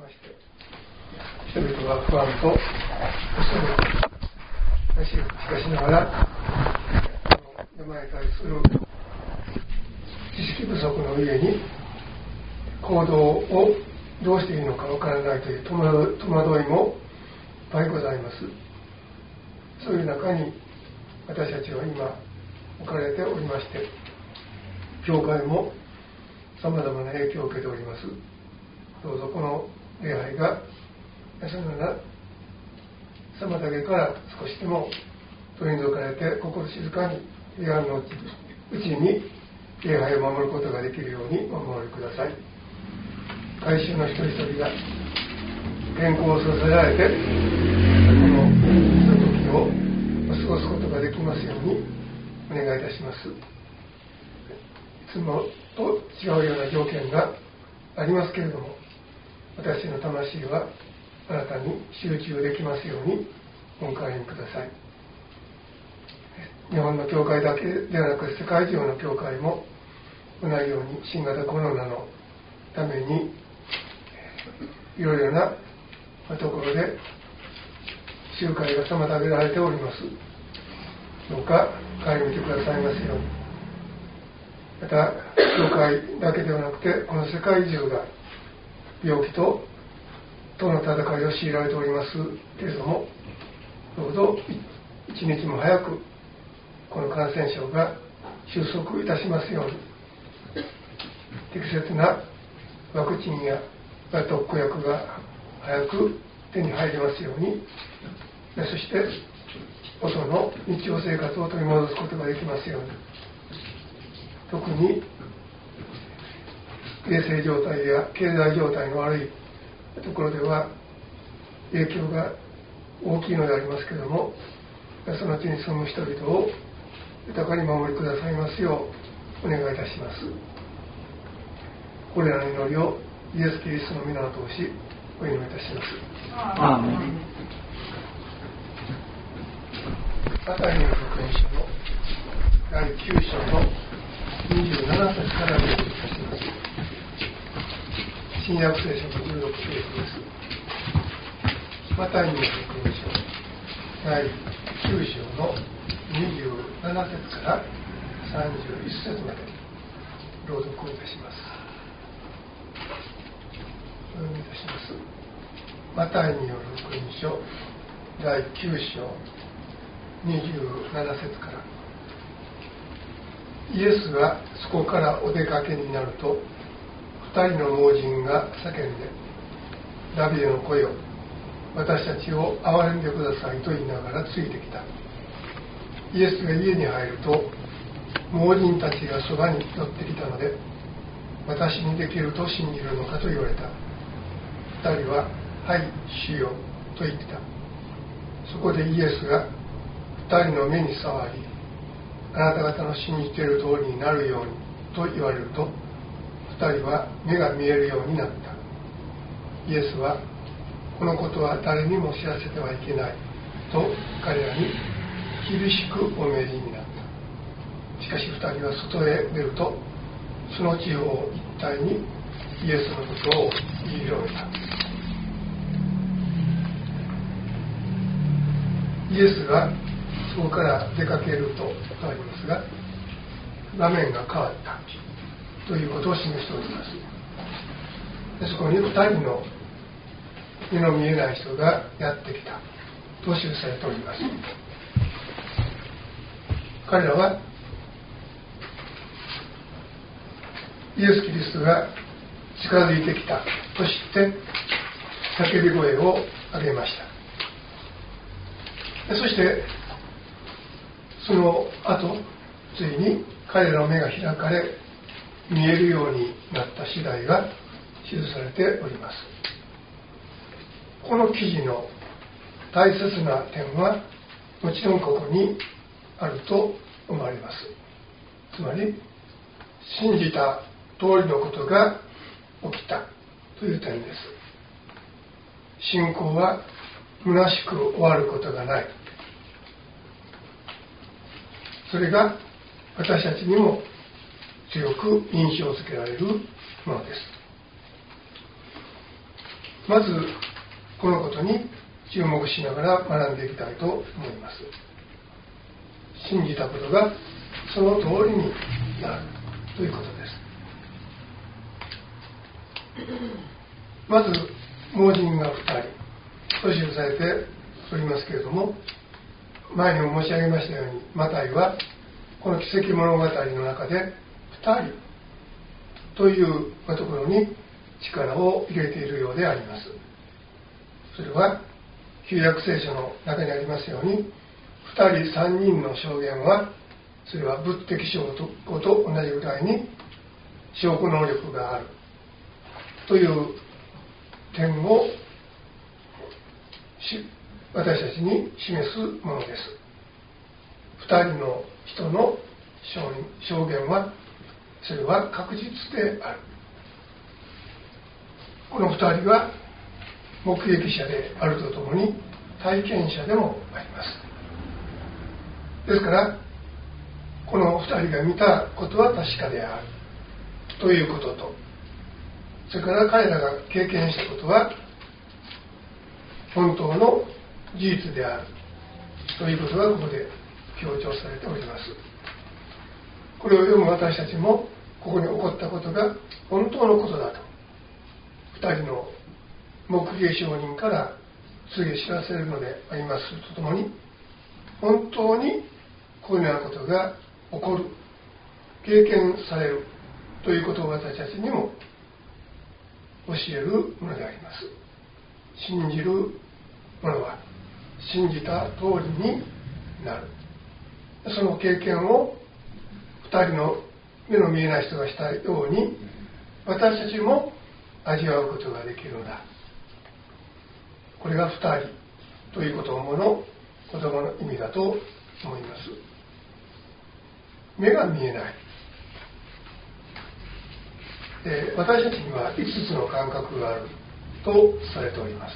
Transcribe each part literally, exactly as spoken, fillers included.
まして、人々は不安と恐れしかしながら、山に対する知識不足の上に行動をどうしていいのかわからないという戸惑いもいっぱいございます。そういう中に私たちは今置かれておりまして、教会もさまざまな影響を受けております。どうぞこの礼拝がそのような妨げから少しでも取り除かれて、心静かに平安のうちに礼拝を守ることができるようにお守りください。改宗の一人一人が健康をさせられて、このひとときを過ごすことができますようにお願いいたします。いつもと違うような条件がありますけれども、私の魂はあなたに集中できますようにお迎えください。日本の教会だけではなく世界中の教会も同じように新型コロナのためにいろいろなところで集会が妨げられております。どうか顧みてくださいますように。また教会だけではなくてこの世界中が病気ととの戦いを強いられておりますけれども、どうぞ一日も早くこの感染症が収束いたしますように、適切なワクチンや特効薬が早く手に入りますように、そして元の日常生活を取り戻すことができますように。特に衛生状態や経済状態の悪いところでは影響が大きいのでありますけれども、その地に住む人々を豊かに守りくださいますようお願いいたします。これらの祈りをイエス・キリストの皆を通しお祈りいたします。 アーメン。 マタイの福音書のだいきゅう章のにじゅうなな節からお読みいたします。新約聖書のじゅうろくページです。マタイの福音書だいきゅう章のにじゅうなな節からさんじゅういち節まで朗読をいたします。お読みいたします。マタイによる福音書だいきゅう章にじゅうなな節から。イエスがそこからお出かけになると、二人の盲人が叫んで、ダビデの子よ、私たちを憐れんでくださいと言いながらついてきた。イエスが家に入ると、盲人たちがそばに寄ってきたので、私にできると信じるのかと言われた。二人は、はい、主よと言ってた。そこでイエスが二人の目に触り、あなた方の信じている通りになるようにと言われると、二人は目が見えるようになった。イエスは、このことは誰にも知らせてはいけないと彼らに厳しくお命じになった。しかし二人は外へ出ると、その地方一帯にイエスのことを言い広げた。イエスがそこから出かけるとありますが、場面が変わったということを示しております。でそこにふたりの目の見えない人がやってきたと記されております。彼らはイエス・キリストが近づいてきたと知って叫び声を上げました。でそしてその後、ついに彼らの目が開かれ見えるようになった次第が記されております。この記事の大切な点はもちろんここにあると思われます。つまり信じた通りのことが起きたという点です。信仰は虚しく終わることがない。それが私たちにも強く印象づけられるものです。 まずこのことに注目しながら学んでいきたいと思います。信じたことがその通りになるということです。まず盲人がふたりと記されておりますけれども、前にも申し上げましたように、マタイはこの奇跡物語の中でふたりというところに力を入れているようであります。それは旧約聖書の中にありますように、ふたりさんにんの証言はそれは物的証拠と同じぐらいに証拠能力があるという点を私たちに示すものです。ふたりの人の証言はそれは確実である。このふたりは目撃者であるとともに体験者でもあります。ですからこのふたりが見たことは確かであるということと、それから彼らが経験したことは本当の事実であるということがここで強調されております。これを読む私たちもここに起こったことが本当のことだとふたりの目撃証人から告げ知らせるのでありますとともに、本当にこのようなことが起こる、経験されるということを私たちにも教えるものであります。信じる者は信じた通りになる。その経験をふたりの目の見えない人がしたように、私たちも味わうことができるのだ。これがふたりという言葉の言葉の意味だと思います。目が見えない、えー、私たちにはいつつの感覚があるとされております。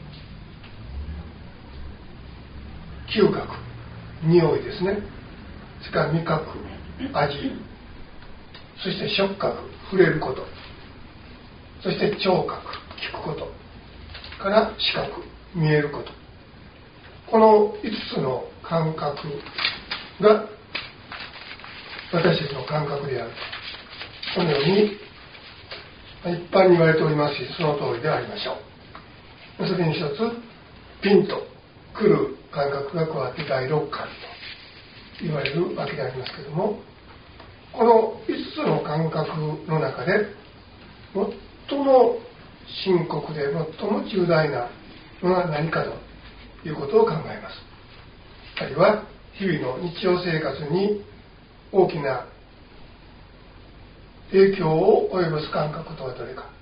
嗅覚、匂いですね。それから味覚、味、そして触覚、触れること、そして聴覚、聞くこと、から視覚、見えること、このいつつの感覚が私たちの感覚である、このように一般に言われておりますし、その通りでありましょう。それに一つピンと来る感覚が加わって第六感と言われるわけでありますけれども、このいつつの感覚の中で最も深刻で最も重大なのは何かということを考えます。あるいは日々の日常生活に大きな影響を及ぼす感覚とはどれか。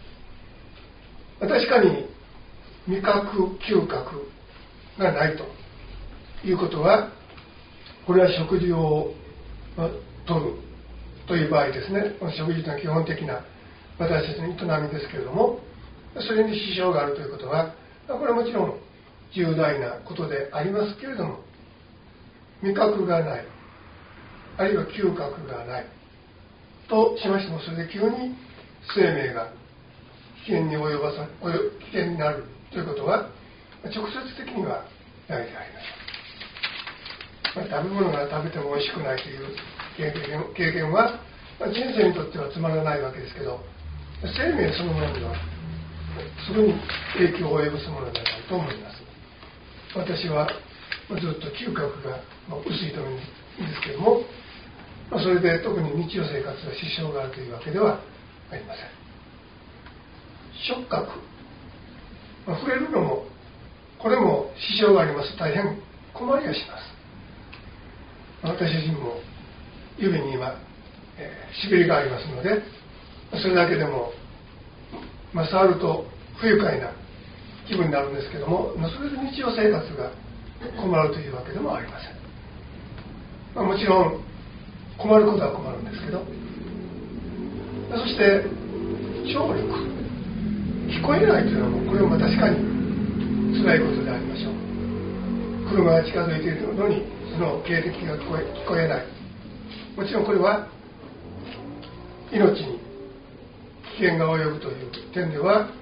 確かに味覚、嗅覚がないということは、これは食事をとるという場合ですね。食事というのは基本的な私たちの営みですけれども、それに支障があるということは、これはもちろん重大なことでありますけれども、味覚がない、あるいは嗅覚がないとしましても、それで急に生命が危険に及ばさ危険になるということは直接的にはないであります。まあ、食べ物が食べても美味しくないという経験、経験は、まあ、人生にとってはつまらないわけですけど、生命そのものにはすぐに影響を及ぼすものではないと思います。私はずっと嗅覚が薄いと思うんですけれども、それで特に日常生活が支障があるというわけではありません。触覚、触れるのもこれも支障があります。大変困りはします。私自身も指に今、えー、しびれがありますので、それだけでも、まあ、触ると不愉快な気分になるんですけども、それで日常生活が困るというわけでもありません。まあ、もちろん困ることは困るんですけど、そして聴力、聞こえないというのもこれも確かに辛いことでありましょう。車が近づいているのにその警笛が聞こえ、聞こえない。もちろんこれは命に危険が及ぶという点では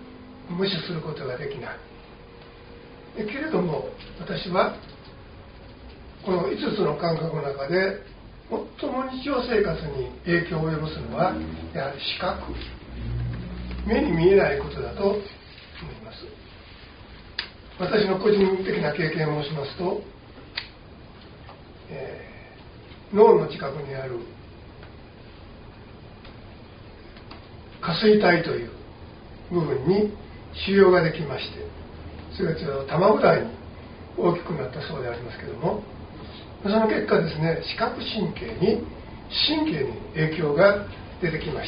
無視することができない。けれども私はこのいつつの感覚の中で最も日常生活に影響を及ぼすのはやはり視覚、目に見えないことだと思います。私の個人的な経験を申しますと、えー、脳の近くにある下垂体という部分に腫瘍ができまして、それがちょうど玉ぐらいに大きくなったそうでありますけれども、その結果ですね、視覚神経に神経に影響が出てきました。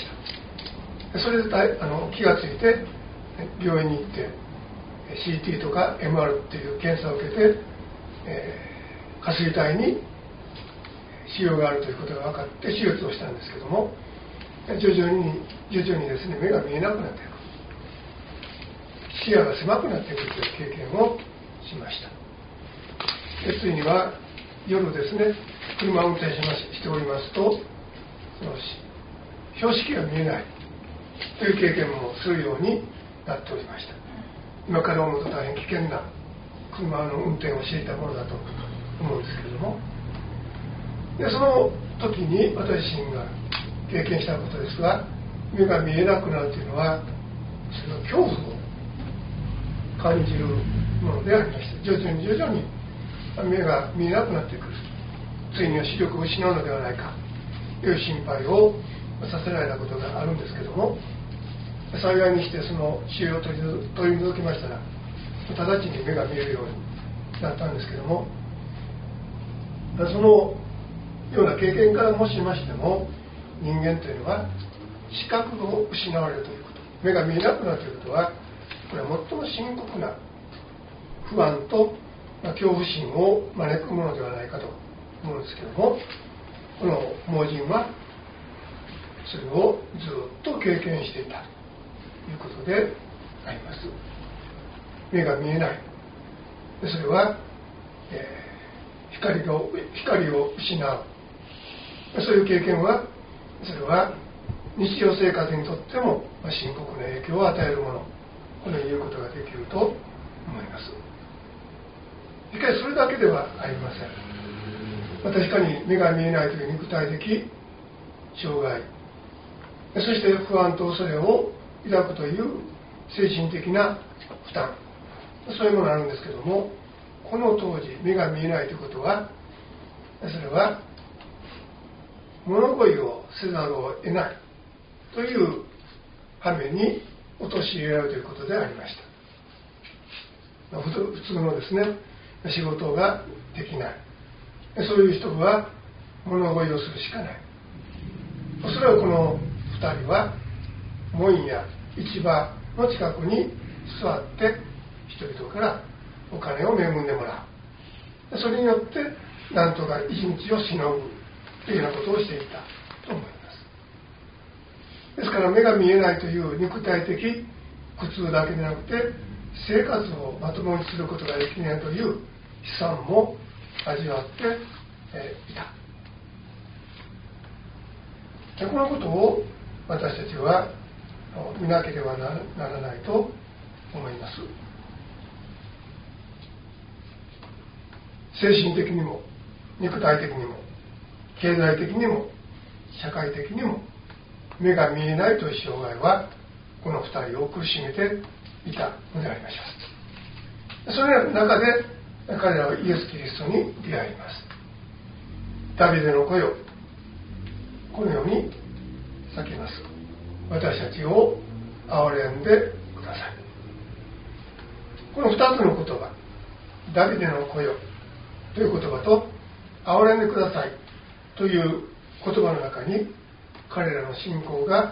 それであの気がついて病院に行って シーティー とか エムアール っていう検査を受けて、えー、下垂体に腫瘍があるということが分かって手術をしたんですけども、徐々に徐々にですね、目が見えなくなっていく、視野が狭くなっていくという経験をしました。でついには夜ですね、車を運転しまししておりますと、その標識が見えないという経験もするようになっておりました。今から思うと大変危険な車の運転をしていたものだと思うんですけれども、でその時に私自身が経験したことですが、目が見えなくなるというのはその恐怖を感じるものでありました。徐々に徐々に目が見えなくなってくる、ついには視力を失うのではないかという心配をさせられたことがあるんですけども、幸いにしてその腫瘍を取り取り除きましたら直ちに目が見えるようになったんですけども、そのような経験からもしましても、人間というのは視覚を失われるということ、目が見えなくなるということは、これは最も深刻な不安と恐怖心を招くものではないかと思うんですけども、この盲人はそれをずっと経験していたということであります。目が見えない、でそれは、えー、光を光を失う、そういう経験はそれは日常生活にとっても深刻な影響を与えるもの、このように言うことができると思います。しかしそれだけではありません。確かに目が見えないという肉体的障害、そして不安と恐れを抱くという精神的な負担、そういうものがあるんですけども、この当時目が見えないということは、それは物乞いをせざるを得ないという羽目に陥れられるということでありました。普通のですね、仕事ができない、そういう人は物乞いをするしかない。おそらくこのふたりは門や市場の近くに座って人々からお金を恵んでもらう、それによってなんとか一日をしのぐというようなことをしていたと思います。ですから目が見えないという肉体的苦痛だけでなくて、生活をまともにすることができないという悲惨も味わって、えー、いた。でこのことを私たちは見なければならないと思います。精神的にも肉体的にも経済的にも社会的にも目が見えないという障害はこのふたりを苦しめていたのでありましょう。それの中で彼らはイエス・キリストに出会います。ダビデの子よ、このように叫びます。私たちを憐れんでください。このふたつの言葉、ダビデの子よという言葉と憐れんでくださいという言葉の中に、彼らの信仰が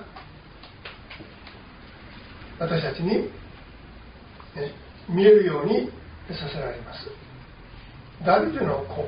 私たちに、ね、見えるようにさせられます。ダビデの子、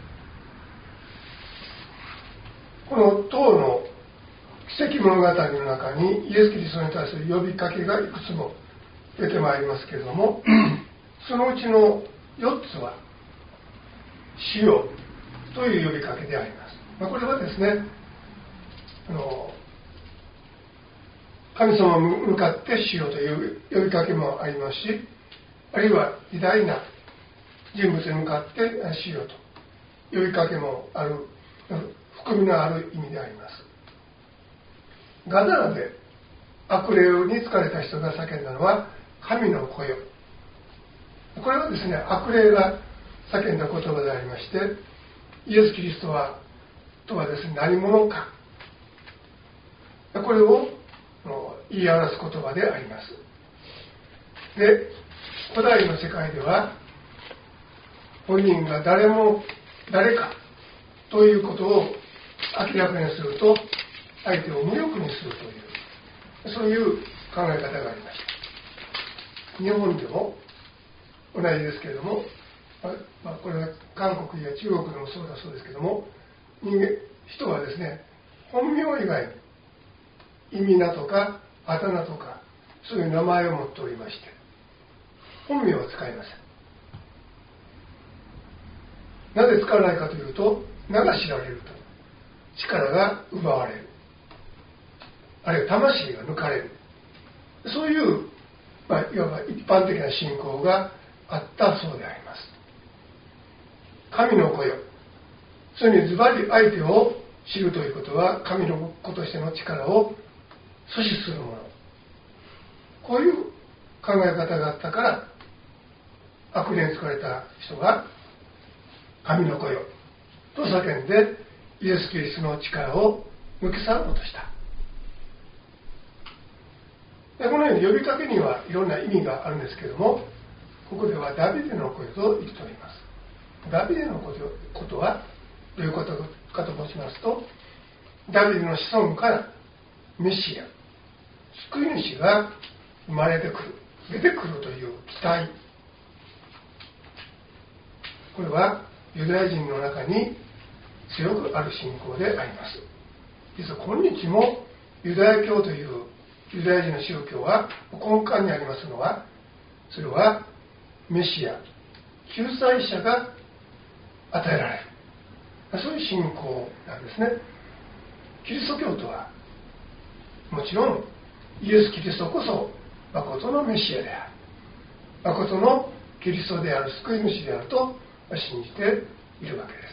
この当の奇跡物語の中にイエス・キリストに対する呼びかけがいくつも出てまいりますけれども、そのうちのよっつは主よという呼びかけであります。まあ、これはですね、あの神様に向かってしようという呼びかけもありますし、あるいは偉大な人物に向かってしようと呼びかけもある、含みのある意味であります。ガダラで悪霊に疲れた人が叫んだのは神の子よ。これはですね、悪霊が叫んだ言葉でありまして、イエス・キリストはとはですね、何者か、これを言い表す言葉であります。で、古代の世界では本人が誰も誰かということを明らかにすると相手を無力にするという、そういう考え方がありました。日本でも同じですけれども、まあ、これは韓国や中国でもそうだそうですけども、人間人はですね、本名以外に意味名とかあだ名とかそういう名前を持っておりまして、本名は使いません。なぜ使わないかというと、名が知られると力が奪われる、あるいは魂が抜かれる、そういう、まあ、いわば一般的な信仰があったそうであります。神の子よ、それにズバリ相手を知るということは、神の子としての力を阻止するもの、こういう考え方があったから、悪霊に疲れた人が神の子よと叫んでイエス・キリストの力を抜き去ろうとした。でこのように呼びかけにはいろんな意味があるんですけれども、ここではダビデの子よと言っております。ダビデのことはどういうことかと申しますと、ダビデの子孫からメシア、救い主が生まれてくる、出てくるという期待、これはユダヤ人の中に強くある信仰であります。実は今日もユダヤ教というユダヤ人の宗教は根幹にありますのは、それはメシア、救済者が与えられる、そういう信仰なんですね。キリスト教とはもちろんイエス・キリストこそ誠のメシアである、誠のキリストである、救い主であると信じているわけです。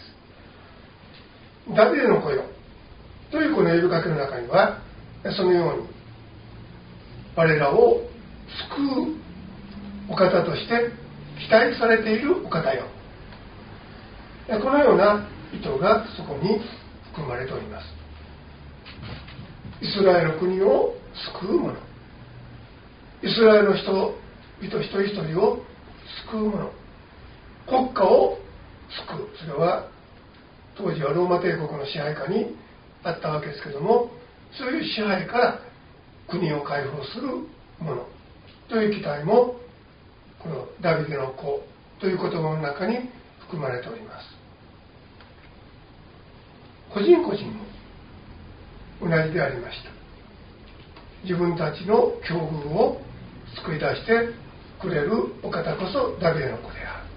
ダビデの子よというこの呼びかけの中には、そのように我らを救うお方として期待されているお方よ、このような意図がそこに含まれております。イスラエルの国を救うもの、イスラエルの人々一人一人を救うもの、国家を救う、それは当時はローマ帝国の支配下にあったわけですけども、そういう支配から国を解放するものという期待もこのダビデの子という言葉の中に含まれております。個人個人も同じでありました。自分たちの境遇を救い出してくれるお方こそダビデの子である。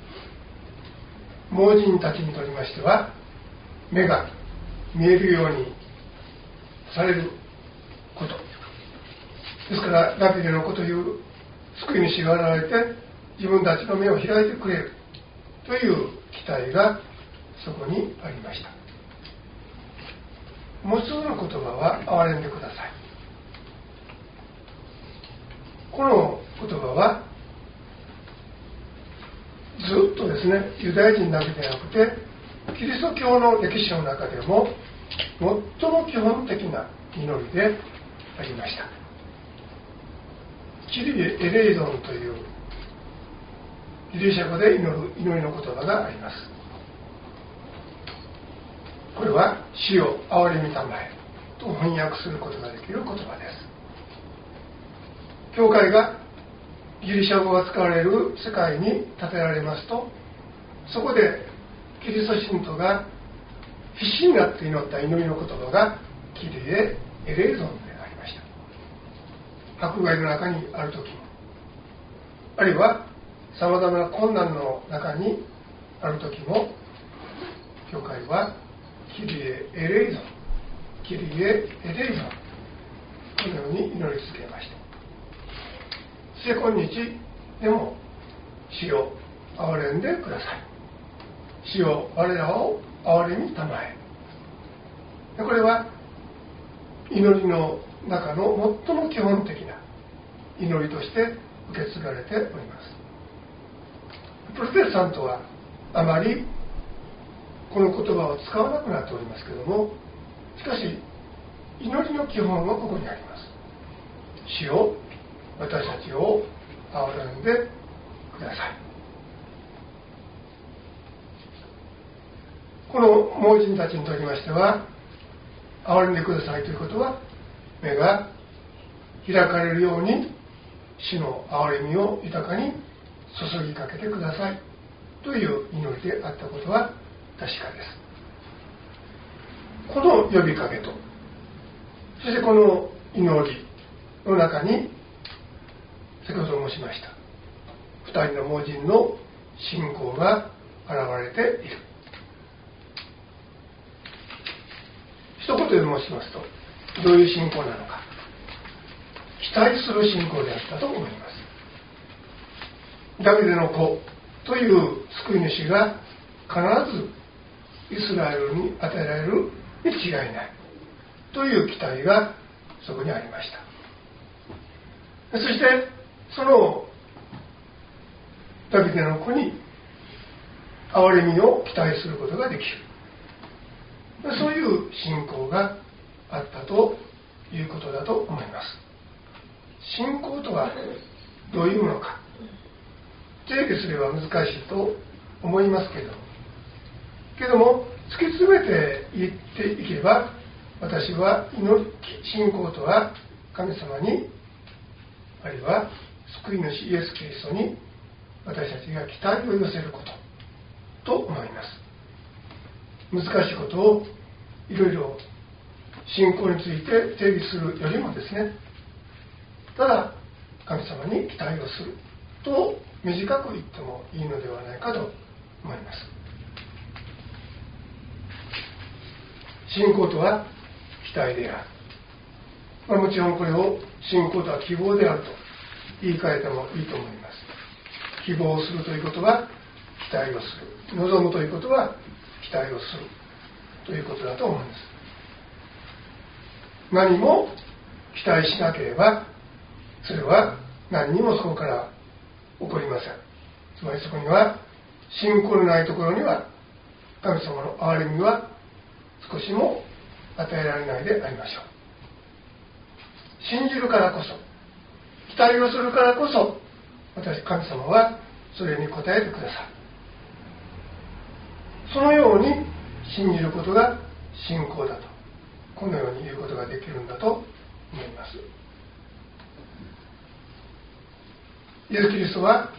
盲人たちにとりましては、目が見えるようにされることですから、ダビデの子という救い主が現れて自分たちの目を開いてくれるという期待がそこにありました。もう一つの言葉は憐れんでください。この言葉はずっとですね、ユダヤ人だけでなくてキリスト教の歴史の中でも最も基本的な祈りでありました。キリエ・エレイゾンというギリシャ語で祈る祈りの言葉があります。これは主よ憐れみたまえと翻訳することができる言葉です。教会がギリシャ語が使われる世界に建てられますと、そこでキリスト信徒が必死になって祈った祈りの言葉がキリエ・エレイゾンでありました。迫害の中にあるとき、あるいはさまざまな困難の中にあるときも、教会はキリエ・エレイゾン、キリエ・エレイゾンと次のように祈り続けました。そして今日でも、主よ憐れんでください。主よ我らを憐れみたまえ。これは祈りの中の最も基本的な祈りとして受け継がれております。プロテスタントはあまりこの言葉を使わなくなっておりますけれども、しかし祈りの基本はここにあります。主よ私たちを憐れんでください。この盲人たちにとりましては、憐れんでくださいということは、目が開かれるように主の憐れみを豊かに注ぎかけてくださいという祈りであったことは確かです。この呼びかけと、そしてこの祈りの中に、先ほど申しました二人の盲人の信仰が現れている。一言で申しますと、どういう信仰なのか、期待する信仰であったと思います。ダビデの子という救い主が必ずイスラエルに与えられるに違いないという期待がそこにありました。そしてそのダビデの子に憐れみを期待することができる、そういう信仰があったということだと思います。信仰とはどういうものか、定義すれば難しいと思いますけどけども突き詰めて言っていけば、私は祈り信仰とは神様に、あるいは救い主イエス・キリストに私たちが期待を寄せることと思います。難しいことをいろいろ信仰について定義するよりもですね、ただ神様に期待をすると短く言ってもいいのではないかと思います。信仰とは期待である、まあ、もちろんこれを信仰とは希望であると言い換えてもいいと思います。希望をするということは期待をする、望むということは期待をするということだと思うんです。何も期待しなければそれは何にもそこから起こりません。つまりそこには信仰のないところには神様の憐れみは少しも与えられないでありましょう。信じるからこそ、期待をするからこそ、私神様はそれに応えてください。そのように信じることが信仰だと、このように言うことができるんだと思います。イエス・キリストは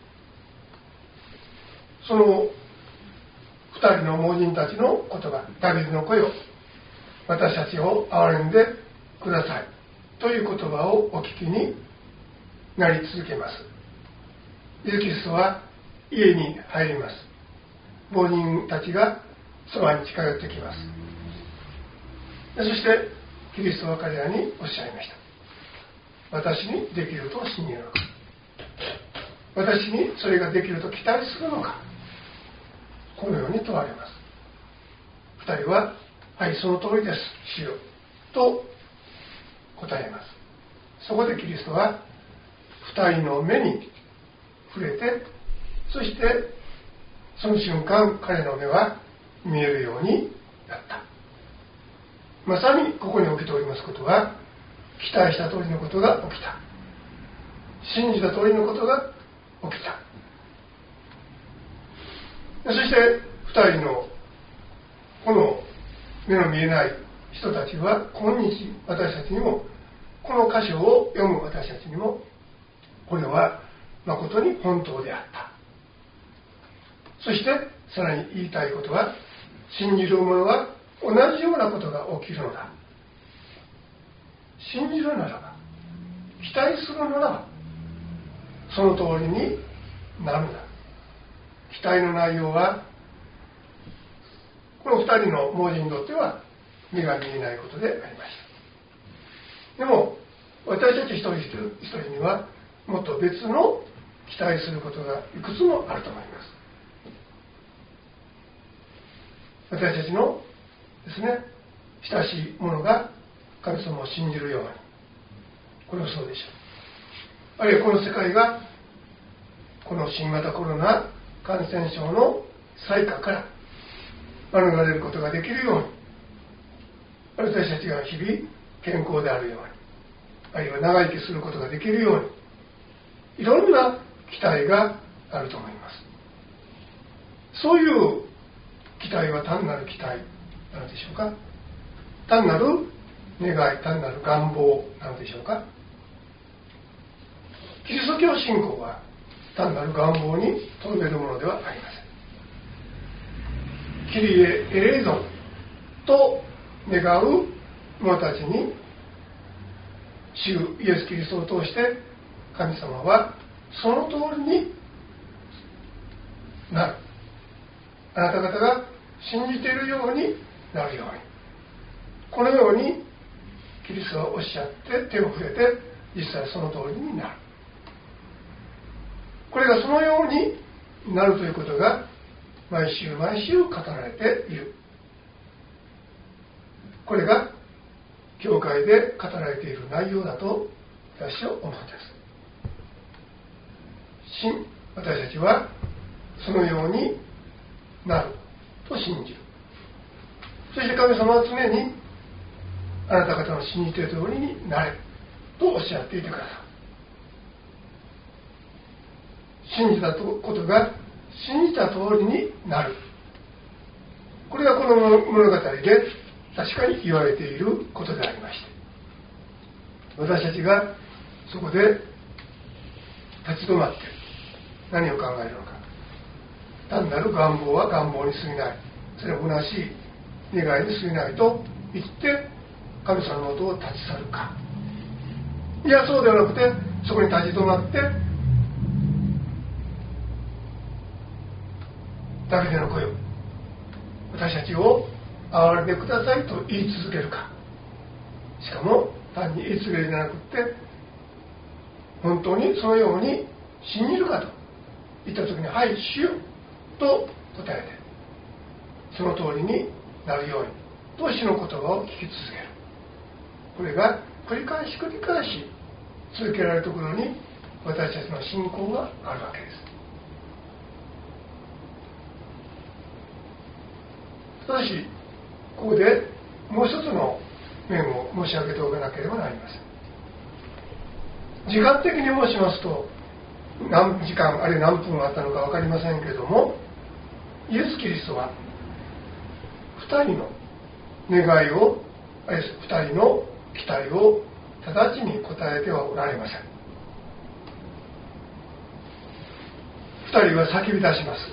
その二人の盲人たちの言葉、ダビデの声を、私たちを憐れんでくださいという言葉をお聞きになり続けます。イエス・キリストは家に入ります。盲人たちがそばに近寄ってきます。そしてキリストは彼らにおっしゃいました。私にできると信じるのか、私にそれができると期待するのか、このように問われます。二人は、はい、その通りです、主よと答えます。そこでキリストは二人の目に触れて、そしてその瞬間彼の目は見えるようになった。まさにここに起きておりますことは、期待した通りのことが起きた、信じた通りのことが起きた。そして二人のこの目の見えない人たちは、今日私たちにも、この箇所を読む私たちにも、これは誠に本当であった。そしてさらに言いたいことは、信じる者は同じようなことが起きるのだ。信じるならば、期待するならば、その通りになるのだ。期待の内容は、この二人の盲人にとっては目が見えないことでありました。でも私たち一人一人にはもっと別の期待することがいくつもあると思います。私たちのですね、親しい者が神様を信じるように、これもそうでしょう。あるいはこの世界がこの新型コロナ感染症の災禍から免れることができるように、私たちが日々健康であるように、あるいは長生きすることができるように、いろんな期待があると思います。そういう期待は単なる期待なのでしょうか。単なる願い、単なる願望なのでしょうか。キリスト教信仰は単なる願望にとどめるものではありません。キリエ・エレイゾンと願う者たちに、主イエス・キリストを通して神様はその通りになる。あなた方が信じているようになるように、このようにキリストはおっしゃって手を触れて、実際その通りになる。これがそのようになるということが毎週毎週語られている。これが教会で語られている内容だと私は思うんです。信私たちはそのようになると信じる。そして神様は常にあなた方の信じている通りになれとおっしゃっていてください。信じたことが信じた通りになる。これがこの物語で確かに言われていることでありまして、私たちがそこで立ち止まって何を考えるのか。単なる願望は願望に過ぎない、それは虚しい願いに過ぎないと言って神様のことを立ち去るか、いやそうではなくて、そこに立ち止まってダビデの声を、私たちを憐れんでくださいと言い続けるか、しかも単に言い続けるんじゃなくて、本当にそのように信じるかと言った時に、はい主よと答えて、その通りになるようにと主の言葉を聞き続ける。これが繰り返し繰り返し続けられるところに私たちの信仰があるわけです。ただしここでもう一つの面を申し上げておかなければなりません。時間的に申しますと何時間あるいは何分あったのか分かりませんけれども、イエス・キリストはふたりの願いを、ふたりの期待を直ちに答えてはおられません。ふたりは叫び出します。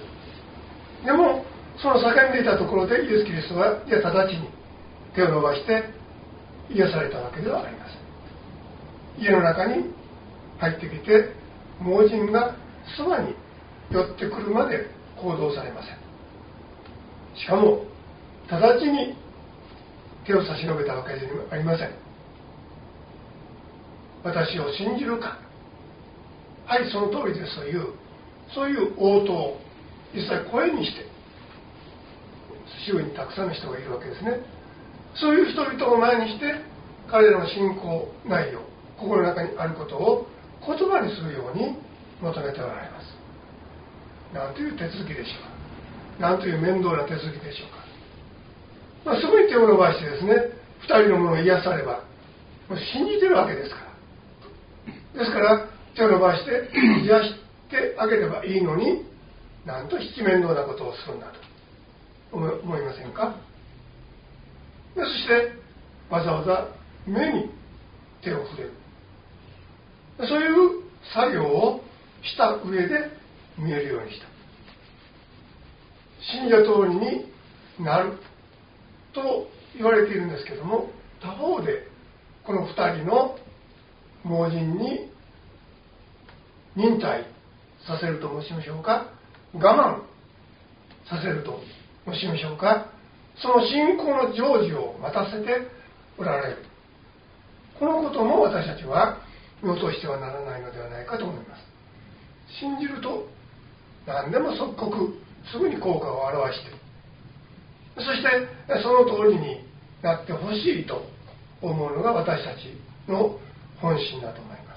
でもその叫んでいたところでイエス・キリストはいや直ちに手を伸ばして癒されたわけではありません。家の中に入ってきて盲人がそばに寄ってくるまで行動されません。しかも直ちに手を差し伸べたわけではありません。私を信じるか、はいその通りですという、そういう応答を実際声にして、周囲にたくさんの人がいるわけですね。そういう人々を前にして彼らの信仰内容、心の中にあることを言葉にするように求めておられます。なんという手続きでしょうか。なんという面倒な手続きでしょうか。まあ、そこに手を伸ばしてですね、二人のものを癒さればもう信じてるわけですから。ですから手を伸ばして癒してあげればいいのに、なんと七面倒なことをするんだと思いませんか。でそしてわざわざ目に手を触れる、そういう作業をした上で見えるようにした。信者通りになると言われているんですけども、他方でこの二人の盲人に忍耐させると申しましょうか、我慢させると申しましょうか、その信仰の成就を待たせておられる。ここのことも私たちは見落としてはならないのではないかと思います。信じると何でも即刻すぐに効果を表して、そしてその通りになってほしいと思うのが私たちの本心だと思います。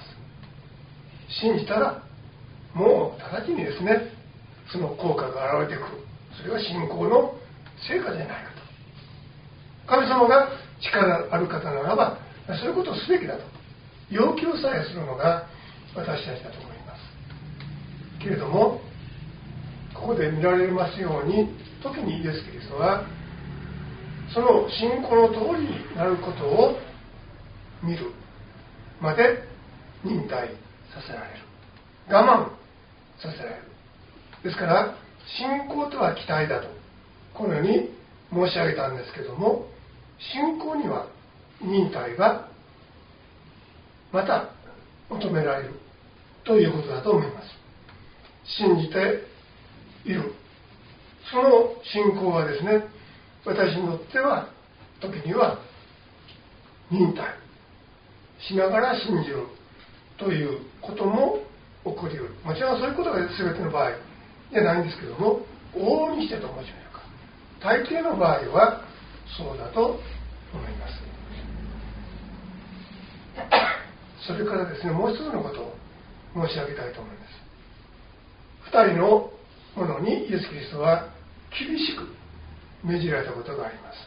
信じたらもう直ちにですね、その効果が現れてくる。それが信仰の成果じゃないかと。神様が力ある方ならばそういうことをすべきだと要求さえするのが私たちだと思いますけれども、ここで見られますように、時にイエス・キリストはその信仰の通りになることを見るまで忍耐させられる、我慢させられる。ですから信仰とは期待だとこのように申し上げたんですけども、信仰には忍耐がまた求められるということだと思います。信じているその信仰はですね、私にとっては時には忍耐しながら信じるということも起こり得る。もちろんそういうことが全ての場合じゃないんですけども、往々にしてと申しましょうか、大抵の場合はそうだと思います。それからですね、もう一つのことを申し上げたいと思います。二人の者にイエス・キリストは厳しく命じられたことがあります。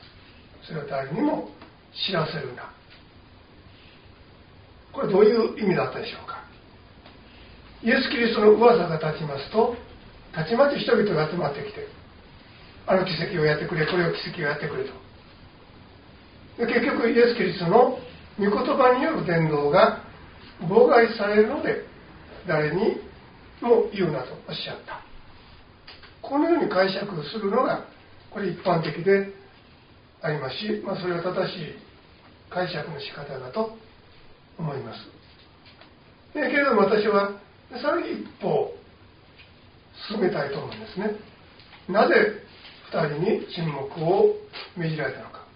それは誰にも知らせるな。これどういう意味だったでしょうか。イエス・キリストの噂が立ちますと、たちまち人々が集まってきて、あの奇跡をやってくれ、これを奇跡をやってくれと。で結局イエス・キリストの御言葉による伝道が妨害されるので、誰にも言うなとおっしゃった。このように解釈するのがこれ一般的でありますし、まあ、それが正しい解釈の仕方だと思います。でけれども私はさらに一歩進めたいと思うんですね。なぜ二人に沈黙を命じられたのか。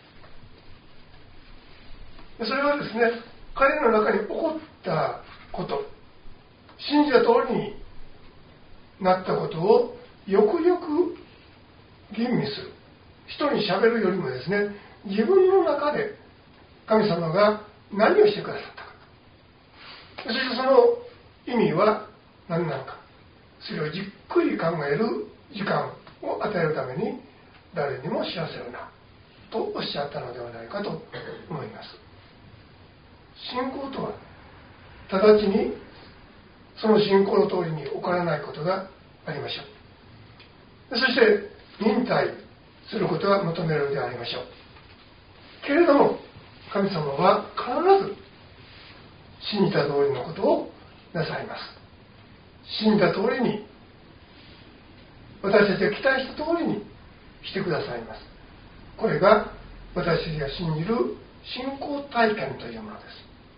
それはですね、彼の中に起こったこと、信じた通りになったことをよくよく吟味する。人に喋るよりもですね、自分の中で神様が何をしてくださったか、そしてその意味は何なのか、それをじっくり考える時間を与えるために誰にも知らせるなとおっしゃったのではないかと思います。信仰とは直ちにその信仰の通りに起こらないことがありましょう。そして忍耐することが求められるでありましょう。けれども神様は必ず信じた通りのことをなさいます。信じた通りに、私たちが期待した通りにしてくださいます。これが私たちが信じる信仰体験というものです。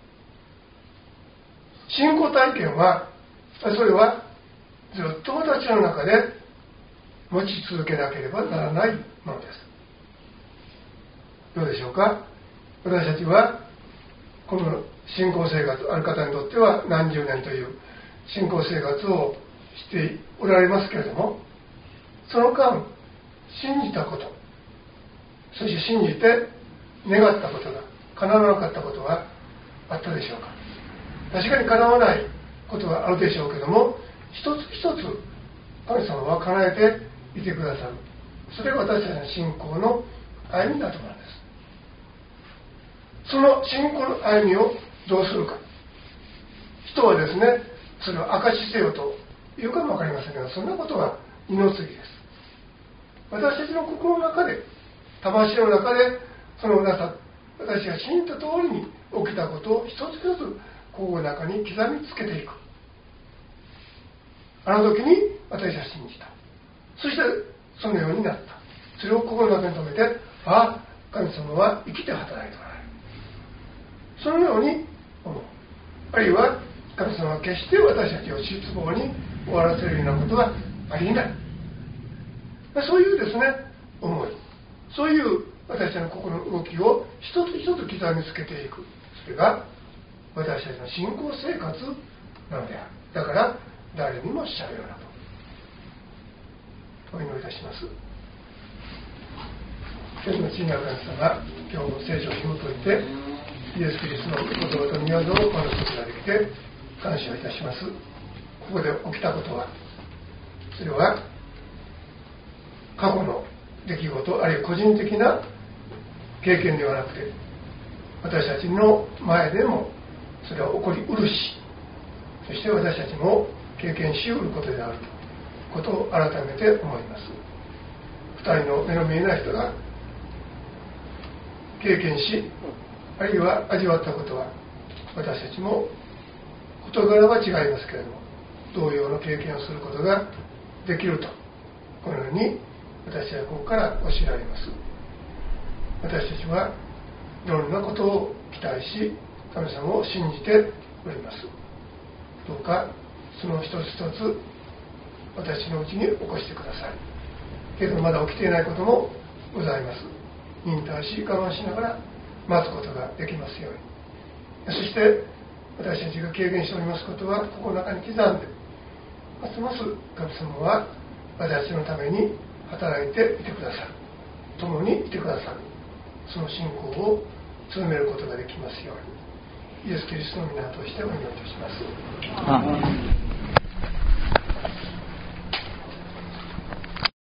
信仰体験は、それはずっと私の中で持ち続けなければならないものです。どうでしょうか。私たちはこの信仰生活、ある方にとっては何十年という信仰生活をしておられますけれども、その間信じたこと、そして信じて願ったことが叶わなかったことはあったでしょうか。確かに叶わないことはあるでしょうけども、一つ一つ神様は叶えていてくださる。それが私たちの信仰の歩みだと思うんです。その信仰の歩みをどうするか。人はですね、それを証しせよというかも分かりませんが、そんなことは二の次です。私たちの心の中で、魂の中で、そのなさ私が信じた通りに起きたことを一つ一つ心の中に刻みつけていく。あの時に私は信じた。そしてそのようになった。それを心の中に留めて、ああ、神様は生きて働いておられる。そのように思う。あるいは神様は決して私たちを失望に終わらせるようなことはありえない。そういうですね、思い。そういう私たちの心の動きを一つ一つ刻みつけていく。 それが私たちの信仰生活なのである。だから誰にもしゃべるなとお祈りいたします。天の父なる神様、今日も聖書を紐解いてイエス・キリストの言葉と御業を学ぶことができて感謝いたします。ここで起きたことは、それは過去の出来事、あるいは個人的な経験ではなくて、私たちの前でもそれは起こりうるし、そして私たちも経験しうることであることを改めて思います。二人の目の見えない人が経験し、あるいは味わったことは、私たちも事柄は違いますけれども同様の経験をすることができると、このように私はここから教えられます。私たちはいろんなことを期待し、神様を信じております。どうかその一つ一つ私のうちに起こしてください。けれどまだ起きていないこともございます。忍耐し我慢しながら待つことができますように。そして私たちが経験しておりますことは心の中に刻んで、ますます神様は私たちのために働いていてくださる、共にいてくださる、その信仰を強めることができますように、イエス・キリストの皆としてお祈りいたします。